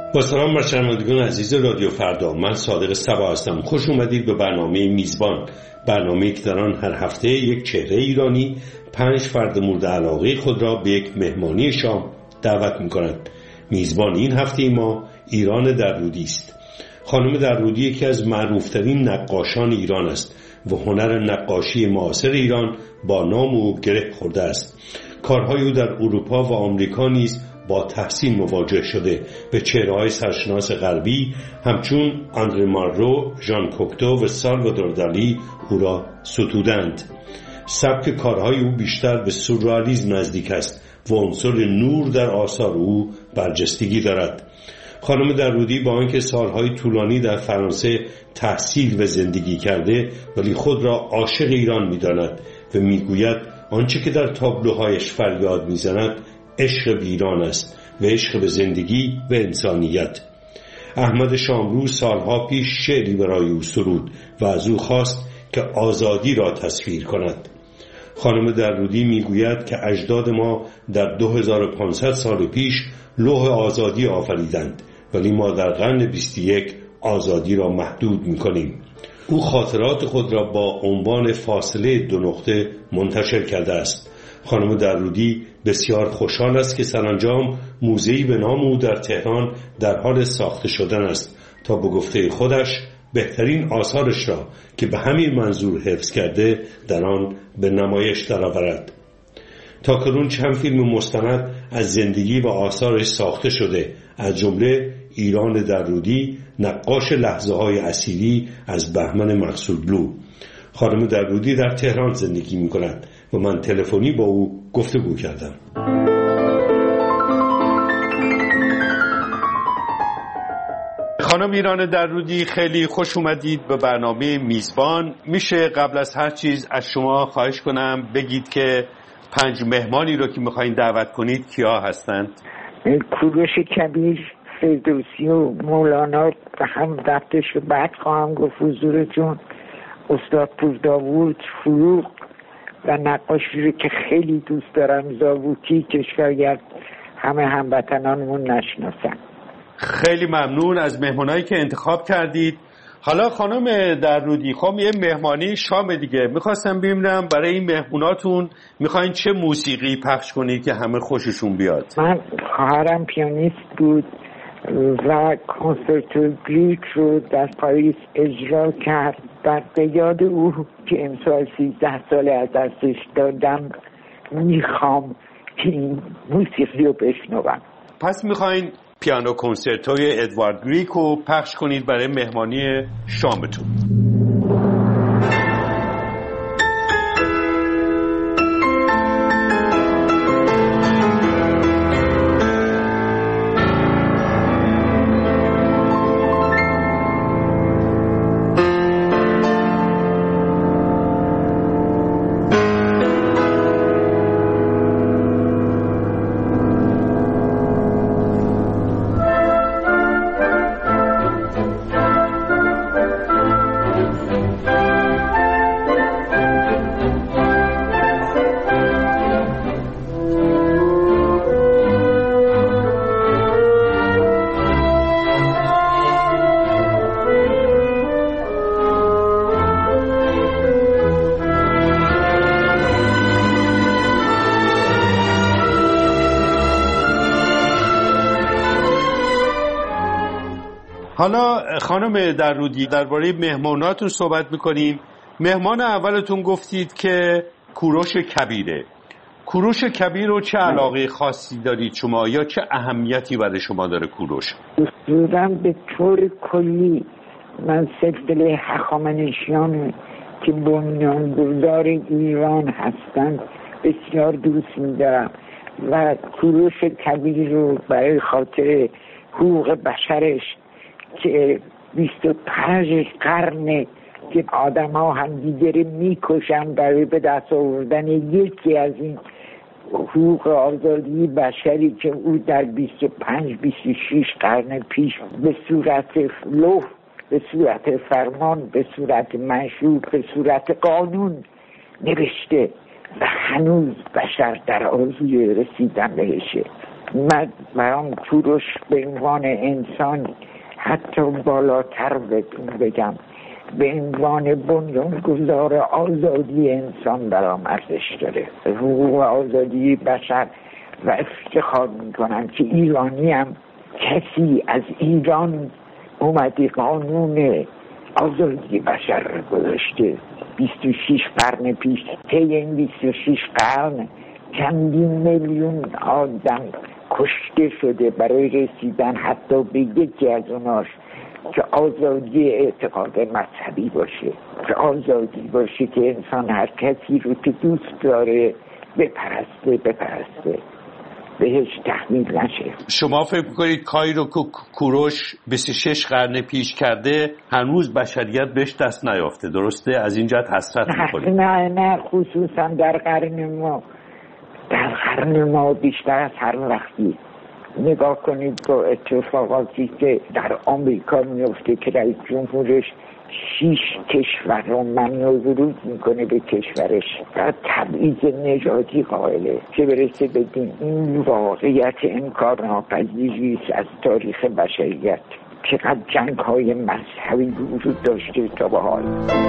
با سلام بر شنوندگان عزیز رادیو فردا، من صادق صبا هستم. خوش اومدید به برنامه میزبان، برنامه‌ای که در آن هر هفته یک چهره ایرانی 5 فرد مورد علاقه خود را به یک مهمانی شام دعوت می‌کند. میزبان این هفته ما ایران درودی است. خانم درودی یکی از معروفترین نقاشان ایران است و هنر نقاشی معاصر ایران با نام او گره خورده است. کارهای او در اروپا و آمریکا نیز با تحسین مواجه شده. به چهره‌های سرشناس غربی همچون آندره مارو، ژان کوکتو و سالوادور دالی او را ستودند. سبک کارهای او بیشتر به سورئالیسم نزدیک است و عنصر نور در آثار او برجستگی دارد. خانم درودی با آنکه سالهای طولانی در فرانسه تحصیل و زندگی کرده، ولی خود را عاشق ایران می‌داند و می‌گوید آنچه که در تابلوهایش فریاد می‌زند عشق به ایران است و عشق به زندگی و انسانیت. احمد شاملو سالها پیش شعری برای او سرود و از او خواست که آزادی را تصویر کند. خانم درودی میگوید که اجداد ما در 2500 سال پیش لوح آزادی آفریدند، ولی ما در قرن 21 آزادی را محدود میکنیم. او خاطرات خود را با عنوان فاصله 2 نقطه منتشر کرده است. خانم درودی بسیار خوشحال است که سرانجام موزه‌ای به نام او در تهران در حال ساخته شدن است تا به گفته خودش بهترین آثارش را که به همین منظور حفظ کرده در آن به نمایش درآورد. تاکنون چند فیلم مستند از زندگی و آثارش ساخته شده، از جمله ایران درودی، نقاش لحظه‌های اصیلی از بهمن مقصودلو. خانم درودی در تهران زندگی می‌کند و من تلفنی با او گفتگو کردم. خانم ایران درودی، خیلی خوش اومدید به برنامه میزبان. میشه قبل از هر چیز از شما خواهش کنم بگید که 5 مهمانی رو که میخواین دعوت کنید کیا هستند؟ کوروش کبیر، فردوسی و مولانا و هم دفترش رو بعد خواهم گفت حضورتون، استاد پور داوود، فروغ و نقاشی رو که خیلی دوست دارم، زاووکی، که شاید همه هموطنانمون نشناسن. خیلی ممنون از مهمانایی که انتخاب کردید. حالا خانم درودی، خب یه مهمانی شام دیگه، میخواستم ببینم برای این مهموناتون میخواین چه موسیقی پخش کنید که همه خوششون بیاد؟ من خواهرم پیانیست بود و کنسرتو گریک رو در پاریس اجرا کرد. در یاد او که امسال 13 ساله از دستش دادم میخوام که این موسیقی رو بشنوم. پس میخواین پیانو کنسرتوی ادوارد گریک رو پخش کنید برای مهمانی شامتون. حالا خانم درودی، درباره مهماناتون صحبت میکنیم. مهمان اولتون گفتید که کوروش کبیره. کوروش کبیر رو چه علاقه خاصی دارید شما یا چه اهمیتی برای شما داره کوروش؟ اصولاً به طور کلی من سلسله هخامنشیان که بنیانگذار ایران هستند بسیار دوست می‌دارم و کوروش کبیر رو برای خاطر حقوق بشرش که 25 قرن که آدم ها هم دیگره میکشن برای به دست آوردن یکی از این حقوق آزادی بشری که او در 25-26 قرن پیش به صورت لوح، به صورت فرمان، به صورت منشور، به صورت قانون نوشته و هنوز بشر در آرزوی رسیدن بهشه. من برام کوروش به عنوان انسان حتی بالاتر بگم، به عنوان بنیانگذار آزادی انسان برام ارزش داره، حقوق آزادی بشر، و افتخار میکنم که ایرانیم. کسی از ایران اومدی قانون آزادی بشر رو گذاشته 26 قرن پیش. طی این 26 قرن چندین میلیون آدم کشته شده برای رسیدن حتی به یکی از اوناش که آزادی اعتقاد مذهبی باشه، که آزادی باشه که انسان هر کسی رو که دوست داره بپرسته، بهش تحمیل نشه. شما فکر می‌کنید کاری رو که کوروش 26 قرن پیش کرده هنوز بشریت بهش دست نیافته، درسته؟ از این جهت حسرت می‌کنید؟ نه خصوصا در قرن ما بیشتر از هر وقتی. نگاه کنید با اتفاقاتی که در آمریکا میفته که رئیس جمهورش 6 کشور رو ممنوع ورود میکنه به کشورش و تبعیض نژادی قائله، چه برسه بدین این واقعیت انکارناپذیری است از تاریخ بشریت. چقدر جنگ‌های مذهبی وجود داشته تا به حال.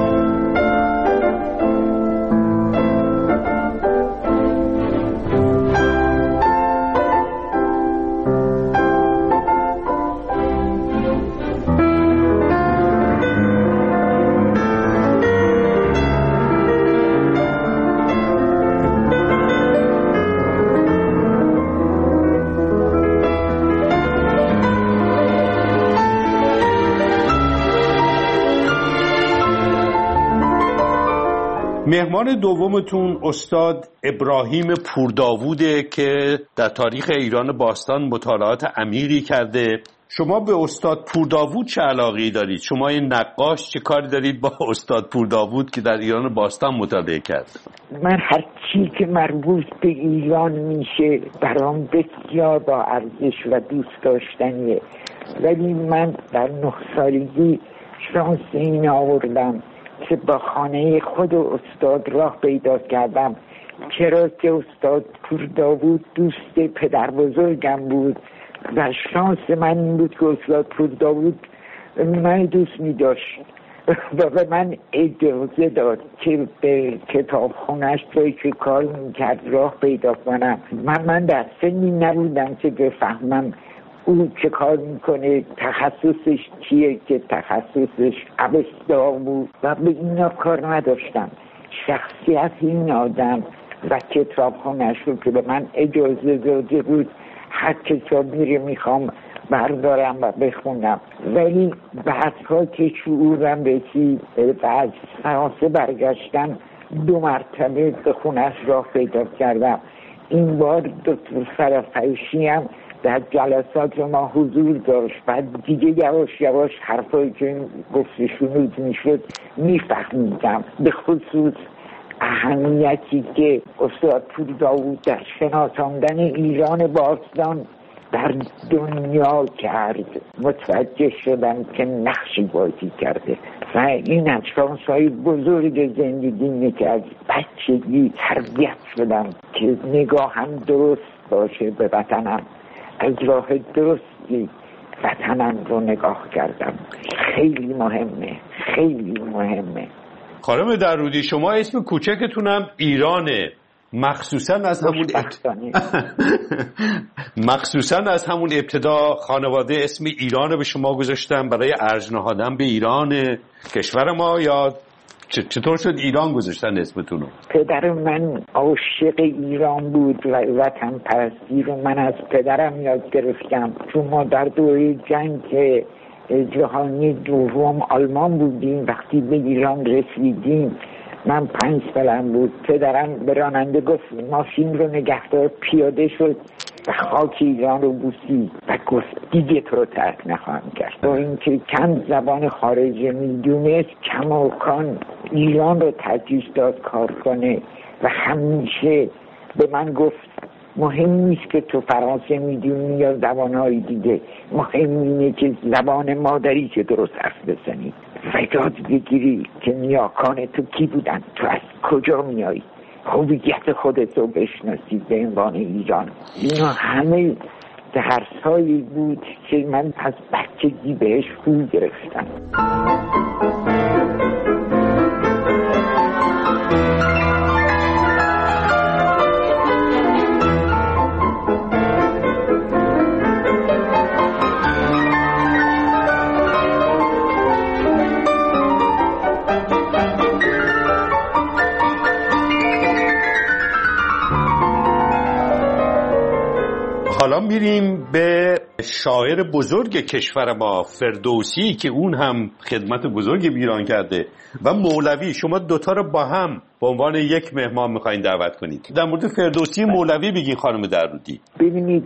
مهمان دومتون استاد ابراهیم پورداووده که در تاریخ ایران باستان مطالعات عمیقی کرده. شما به استاد پورداوود چه علاقه‌ای دارید؟ شما این نقاش چه کاری دارید با استاد پورداوود که در ایران باستان مطالعه کرد؟ من هر چی که مربوط به ایران میشه برام بسیار با ارزش و دوست داشتنیه، ولی من در 9 سالگی شانس این آوردم که با خانه خود استاد راه پیدا کردم، چرا که استاد پورداوود دوست پدر بزرگم بود و شانس من این بود که استاد پورداوود من دوست می داشت و به من اجازه داد که به کتابخونه‌اش توی که کار میکرد راه پیدا کنم. من در سنی نبودم که بفهمم او چه کار میکنه، تخصصش چیه، که تخصصش اوستا بود و به اینا کار نداشتم. شخصیت این آدم و کتابخونه‌اش رو که به من اجازه داده بود هر کتابی رو میخوام بردارم و بخونم، ولی بعدها که شعورم رسید و از فرانسه برگشتم 2 مرتبه به خونه‌اش راه پیدا کردم. این بار دکتر فرافیشی هم در جلسات ما حضور داشت، بعد دیگه یواش یواش حرفایی که گفته شنود میشد میفهمیدم، به خصوص اهمیتی که استاد پورداوود در شناساندن ایران باستان در دنیا کرد. متوجه شدم که نقشی بازی کرده و این از شانس‌های بزرگ زندگی که از بچگی تربیت شدم که نگاهم درست باشه به وطنم، از راه درستی وطنم رو نگاه کردم. خیلی مهمه. خانم درودی، شما اسم کوچکتونم ایرانه، مخصوصا از همون ابتدا خانواده اسم ایران به شما گذاشتن برای ارج نهادن به ایران کشور ما، یا چطور شد ایران گذاشتن اسمتونو؟ پدر من عاشق ایران بود و وطن پرستی رو من از پدرم یاد گرفتم، چون ما در دوره جنگ جهانی دوم آلمان بودیم. وقتی به ایران رسیدیم من 5 سالم بود، پدرم به راننده گفت ماشین رو نگهدار، پیاده شد و خاک ایران رو بوسید و گفت دیگه تو رو ترک نخواهم کرد. با اینکه کم زبان خارجی میدونست کماکان ایران رو ترجیح داد کار کنه و همیشه به من گفت مهم نیست که تو فرانسه میدونی یا زبانهای دیگه، مهم اینه که زبان مادری که درست حرف بزنی و یاد بگیری که نیاکان تو کی بودن، تو از کجا میایی. هویت خودت رو بشناسید به عنوان ایران. اینا همه درسایی بود که من از بچگی بهش رو گرفتم. حالا میریم به شاعر بزرگ کشور ما، فردوسی، که اون هم خدمت بزرگ ایران کرده، و مولوی. شما دوتا رو با هم به عنوان یک مهمان میخواین دعوت کنید. در مورد فردوسی مولوی بگین خانم درودی. ببینید،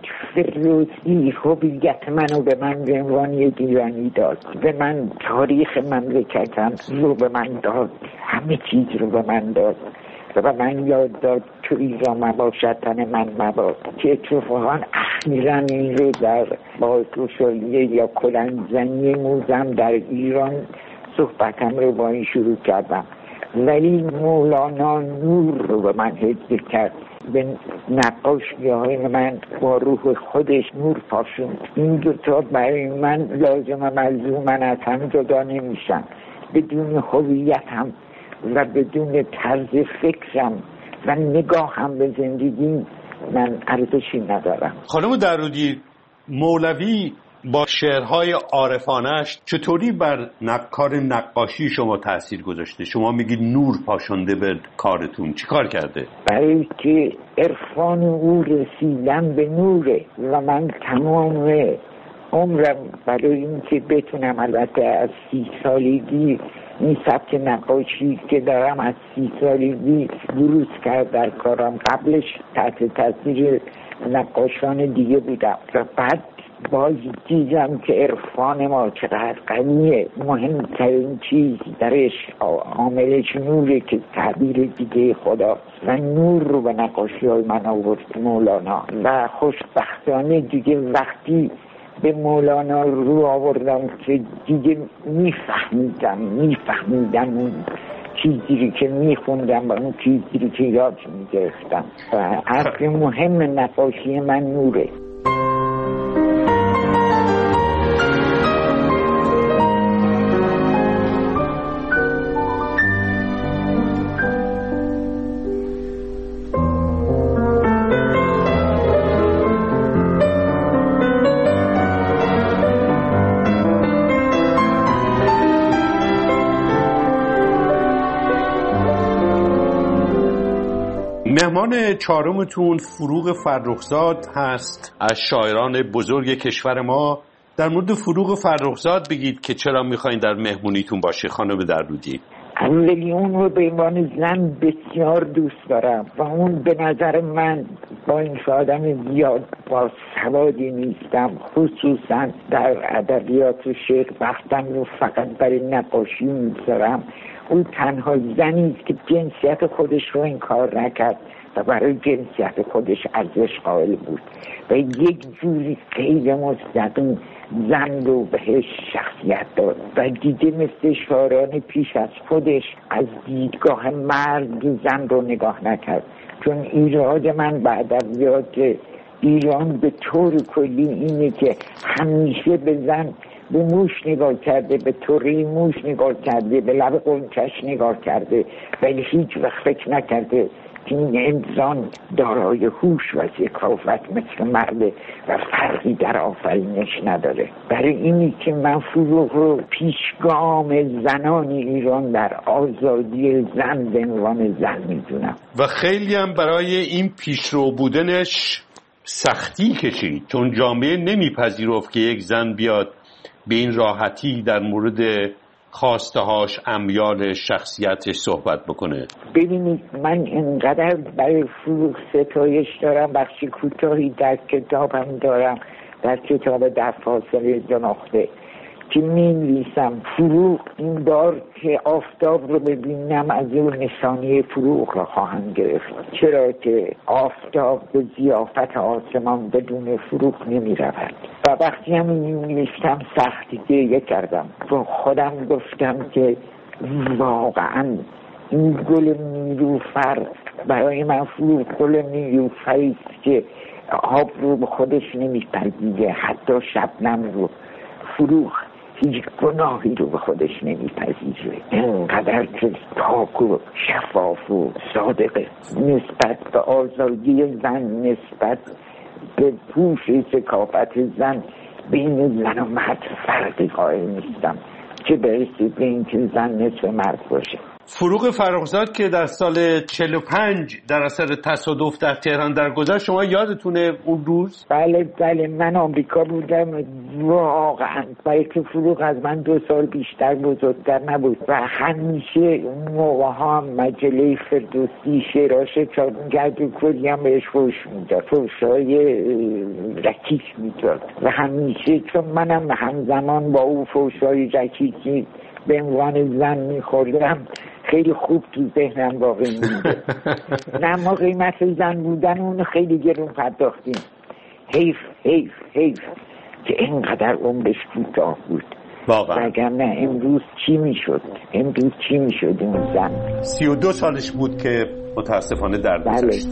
فردوسی هویت منو به من به عنوان یک ایرانی داد، به من تاریخ مملکتم رو به من داد، همه چیز رو به من داد و به من یاد داد تو ایران مباشد تن من مباد، که اتفاقا اخیراً این رو در بازگشایی یا کلنگ‌زنی موزم در ایران صحبتم رو با این شروع کردم. ولی مولانا نور رو به من هدیه کرد، به نقاشی‌های من با روح خودش نور پاشوند. این دوتا برای من لازم و ملزوم، من از هم جدا نمیشن. بدون هویتم و بدون طرز فکرم و نگاهم به زندگی من ارزشی ندارم. خانم درودی، مولوی با شعرهای عارفانش چطوری بر کار نقاشی شما تأثیر گذاشته؟ شما میگید نور پاشونده به کارتون، چی کار کرده؟ برای که عرفان او رسیدن به نوره و من تمام عمرم برای این که بتونم، البته از 30 سالگی این سبک نقاشی که دارم از 30 سالگی بروز کرد در کارم. قبلش تحت تاثیر نقاشان دیگه بودم و بعد باز دیدم که عرفان ما چقدر غنیه. مهمترین چیز درش عاملش نوره که تعبیر دیگه خدا، و نور رو به نقاشی های من آورد مولانا. و خوشبختانه دیگه وقتی به مولانا رو آوردم که دیگه میفهمیدم اون چیزی که میخوندم و اون چیزی که یاد میگرفتم. و اصل مهم نقاشی من نوره. مهمان چهارمتون فروغ فرخزاد هست، از شاعران بزرگ کشور ما. در مورد فروغ فرخزاد بگید که چرا میخواین در مهمونیتون باشه خانم درودی. اولی اون رو به عنوان زن بسیار دوست دارم و اون به نظر من با این آدم زیاد با سوادی نیستم، خصوصا در ادبیات و شعر وقتم رو فقط برای نقاشی میذارم. اون تنها زنی است که جنسیت خودش رو این کار نکرد و برای جنسیت خودش ارزش قائل بود و یک جوری غیر مستقیم زن رو بهش شخصیت داد و دیگه مثل شاعران پیش از خودش از دیدگاه مرد زن رو نگاه نکرد. چون ایراد من به ادبیات ایران به طور کلی اینه که همیشه به زن به موش نگاه کرده، به طوری موش نگاه کرده، به لب قنچش نگاه کرده، ولی هیچ وقت فکر نکرده که این انسان دارای هوش و ذکاوت مثل مرد و فرقی در آفرینش نداره. برای اینی که من فروغ رو پیشگام زنان ایران در آزادی زن به عنوان زن میدونم و خیلی هم برای این پیشرو بودنش سختی کشید، چون جامعه نمیپذیرفت که یک زن بیاد به این راحتی در مورد خواستهاش، امیال شخصیتش صحبت بکنه. ببینید، من اینقدر برای فروغ ستایش دارم، بخشی کوتاهی در کتابم دارم، در کتاب در فاصله دو نقطه، که می‌نویسم فروغ این بار که آفتاب رو ببینم از اون نشانه فروغ رو خواهم گرفت، چرا که آفتاب به ضیافت آسمان بدون فروغ نمی رود. و وقتی هم می‌نویسم سختی گریه کردم، با خودم گفتم که واقعا این گل نیلوفر برای من فروغ گل نیلوفری است که آب رو به خودش نمیپذیره، حتی شبنم رو. فروغ هیچ گناهی رو به خودش نمیپذیره، اینقدر که پاک و شفاف و صادقه نسبت به آزادی زن، نسبت به پوش ثقافت زن. بین زن و مرد فرقی قائل نیستم، چه برسه به این که زن نصف مرد باشه. فروغ فرخزاد که در سال 45 در اثر تصادف در تهران درگذشت، شما یادتونه اون روز؟ بله من آمریکا بودم واقعا، برای که فروغ از من 2 سال بیشتر بزرگتر نبود و همیشه اون موقع ها مجله فردوسی شعراش چاپ می‌کرد و کلی هم بهش فوش میداد، فوش‌های رکیک میداد و همیشه چون منم همزمان با او فوش‌های رکیکی به عنوان زن میخوردم خیلی خوب تو ذهنم باقی مونده. نه ما قیمت زن بودن اون خیلی گرون پرداختیم. حیف که اینقدر عمرش کوتاه بود واقعا. وگرنه امروز چی میشد اون زن. 32 سالش بود که متاسفانه درگذشت.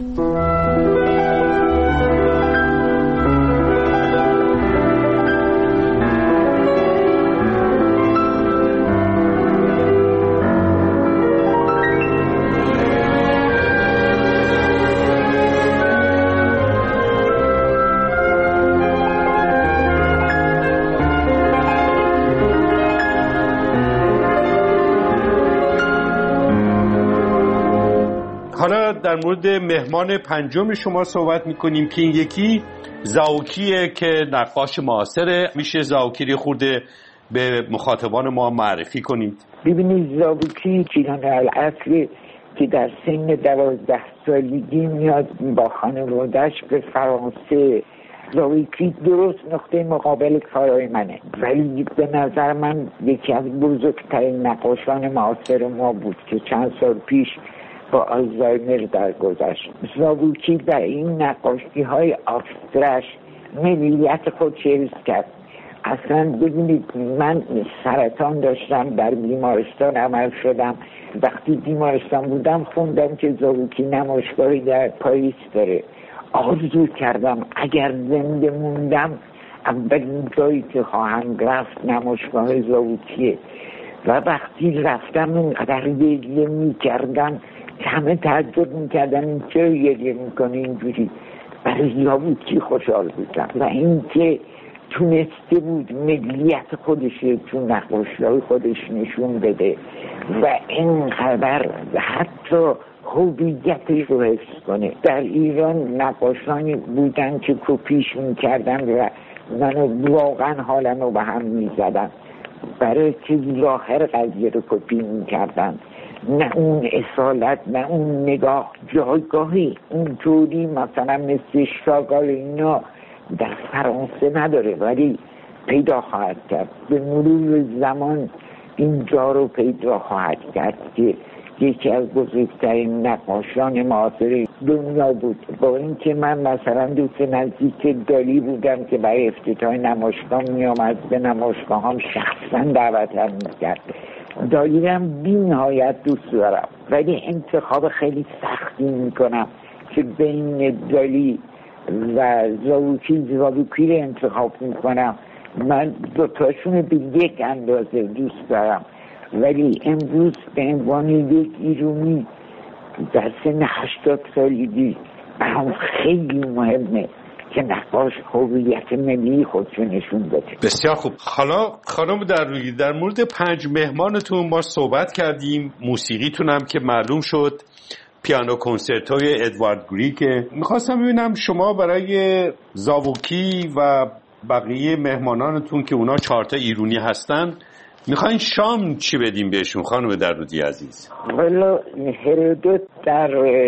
حالا در مورد مهمان پنجم شما صحبت میکنیم که این یکی زاوکیه که نقاش معاصره. میشه زاوکی رو خورده به مخاطبان ما معرفی کنید؟ ببینید زاوکی جیران الاصل که در سن 12 سالگی میاد با خانواده‌اش به فرانسه. زاوکی درست نقطه مقابل کارهای منه، ولی به نظر من یکی از بزرگترین نقاشان معاصر ما بود که چند سال پیش با آلزایمر درگذشت. زاوکی در این نقاشی های ابسترش ملیت خود حفظ کرد. اصلا ببینید من سرطان داشتم، در بیمارستان عمل شدم. وقتی بیمارستان بودم خوندم که زاوکی نمایشگاهی در پاریس داره. آرزو کردم اگر زنده موندم اولین جایی که خواهم رفت نمایشگاه زاوکیه و وقتی رفتم اینقدر گریه میکردم که همه تعجب میکردن این چرا گریه میکنه اینجوری. برای زاوکی خوشحال بودم و این که تونسته بود ملیت خودش تو نقاشی‌های خودش نشون بده و اینقدر حتی هویتش رو حفظ کنه. در ایران نقاشانی بودن که کپیش میکردن و منو واقعا حالمو به هم میزدن برای که ظاهر قضیه رو کپی میکردن، نه اون اصالت، نه اون نگاه. جایگاهی اونطوری مثلا مثل شاگال اینا در فرانسه نداره، ولی پیدا خواهد کرد. به مرور زمان اینجا رو پیدا خواهد کرد که یکی از بزرگترین نقاشان معاصر دنیا بود. با اینکه من مثلا دوست نزدیک دالی بودم که برای افتتاح نمایشگاه میامد، به نمایشگاه هم شخصا دعوتم میکرد. دالی هم بی نهایت دوست دارم، ولی انتخاب خیلی سختی میکنم که بین دالی و زاوکی رو انتخاب میکنم. من دوتاشون به یک اندازه دوست دارم، ولی امروز به عنوان یک ایرانی در سن 80 سالگی برام خیلی مهمه که نقاش هویت ملی خودشو نشون بده. بسیار خوب. حالا خانم درویی در مورد 5 مهمانتون ما صحبت کردیم، موسیقیتون هم که معلوم شد پیانو کنسرتوی ادوارد گریگ. میخواستم ببینم شما برای زاوکی و بقیه مهمانانتون که اونا 4 تا ایرانی هستن میخواین شام چی بدیم بهشون خانم درودی عزیز؟ والا هرودوت در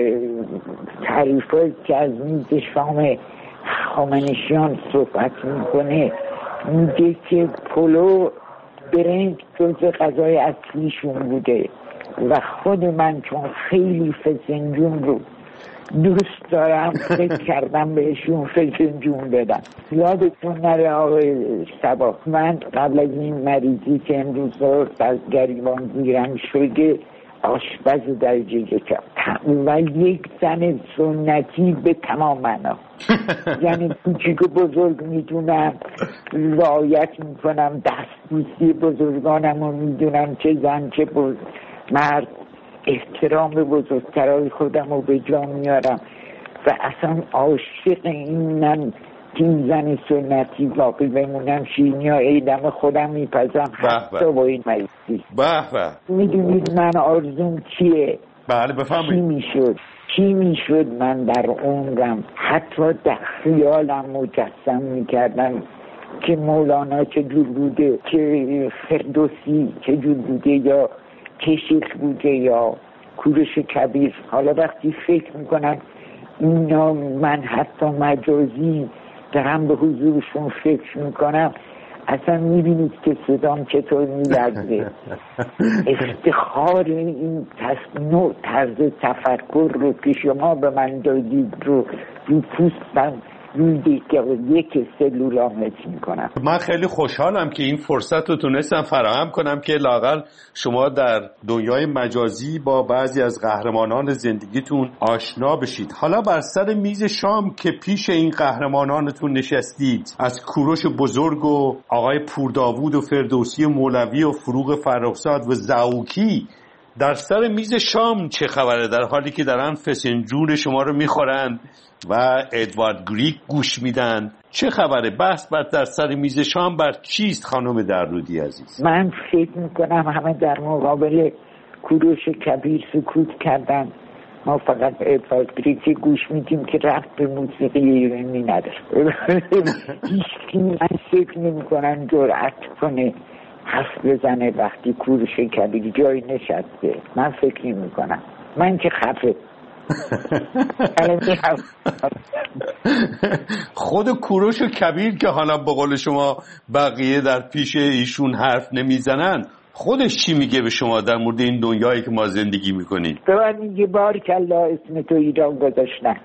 تعریفایی که از میز شام هخامنشیان صحبت میکنه میگه که پلو برنج جزء غذای اصلیشون بوده و خود من چون خیلی فسنجون رو دوست دارم فکر کردم بهشون فسنجون بدم. یادتون نره آقای صباح، من قبل از این مریضی که امروز از گریبان گیرم شده آشپز درجه یک و یک زن سنتی به تمام معنا. یعنی کوچیک و بزرگ میدونم، رعایت میکنم، دستبوسی بزرگانم رو میدونم، چه زن چه مرد، احترام به بزرگترهای خودم رو به جا میارم و اصلا عاشق اینم که این زن سنتی باقی بمونم. شیرینی ها ایدم خودم میپزم حتی با این مریضی. میدونید من آرزوم چیه؟ بله بفهمید. چی میشد من در عمرم حتی در خیالم مجسم میکردم که مولانا چجور بوده، که فردوسی چجور بوده، یا کشیخ بوده، یا کوروش کبیر. حالا وقتی فکر میکنم اینا من حتی مجازی دارم به حضورشون فکر میکنم، اصلا میبینید که صدام چطور میلرزه. افتخار این نوع طرز تفکر رو که شما به من دادید رو پوستم روی یک سلولام حس میکنم. من خیلی خوشحالم که این فرصت رو تونستم فراهم کنم که لااقل شما در دنیای مجازی با بعضی از قهرمانان زندگیتون آشنا بشید. حالا بر سر میز شام که پیش این قهرمانانتون نشستید، از کوروش بزرگ و آقای پورداوود و فردوسی مولوی و فروغ فرخزاد و زاوکی، در سر میز شام چه خبره؟ در حالی که دارن فسنجون شما رو میخورن و ادوارد گریگ گوش میدن، چه خبره؟ بحث در سر میز شام بر چیست خانم درودی عزیز؟ من فکر میکنم همه در مقابل کوروش کبیر سکوت کردن. ما فقط به ادوارد گریگ گوش میدیم که رفت به موسیقی ایرانی نداره. هیچ من فکر نمیکنم جرأت کنه حرف بزنه وقتی کوروش کبیر جای نشسته. من فکر نمیکنم. من که خفه. خود کوروش کبیر که حالا به قول شما بقیه در پیش ایشون حرف نمیزنن، خودش چی میگه به شما در مورد این دنیایی که ما زندگی میکنیم؟ به من میگه بارکالله اسم تو ایران گذاشتن.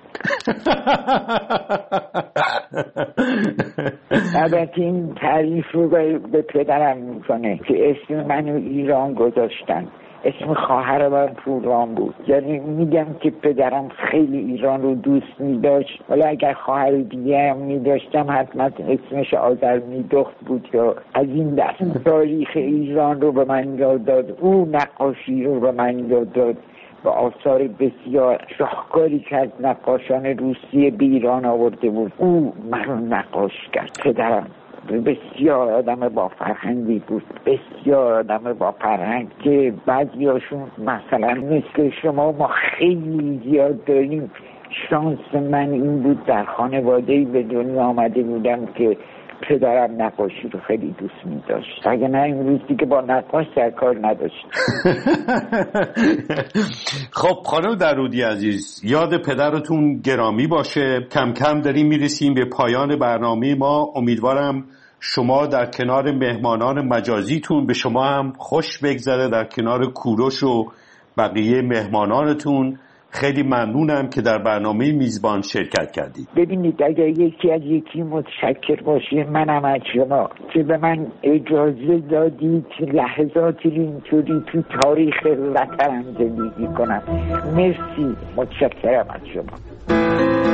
البته این تعریف رو به پدرم میکنه که اسم منو ایران گذاشتن. اسم خواهر من پوران بود. یعنی میگم که پدرم خیلی ایران رو دوست میداشت. ولی اگر خواهر دیگه هم میداشتم حتما اسمش آذرمیدخت بود یا از این دست. تاریخ ایران رو به من یاد داد، او نقاشی رو به من یاد داد و آثار بسیار شاهکاری که از نقاشان روسیه به ایران آورده بود. او من رو نقاش کرد. پدرم بسیار آدم با فرهنگی بود، بسیار آدم با فرهنگ که بعضیاشون مثلا مثل شما ما خیلی زیاد داریم. شانس من این بود در خانواده‌ای به دنیا آمده بودم که پدرم نقاشی رو خیلی دوست می داشت. اگه نه امروز دیگه با نقاش در کار نداشت. خب خانم درودی عزیز، یاد پدرتون گرامی باشه. کم کم داریم میرسیم به پایان برنامه ما. امیدوارم شما در کنار مهمانان مجازیتون به شما هم خوش بگذره در کنار کوروش و بقیه مهمانانتون. خیلی ممنونم که در برنامه میزبان شرکت کردید. ببینید اگر یکی از یکی متشکر باشه منم از شما که به من اجازه دادید که لحظاتی اینطوری تو تاریخ وطنم زندگی کنم. مرسی، متشکرم از شما.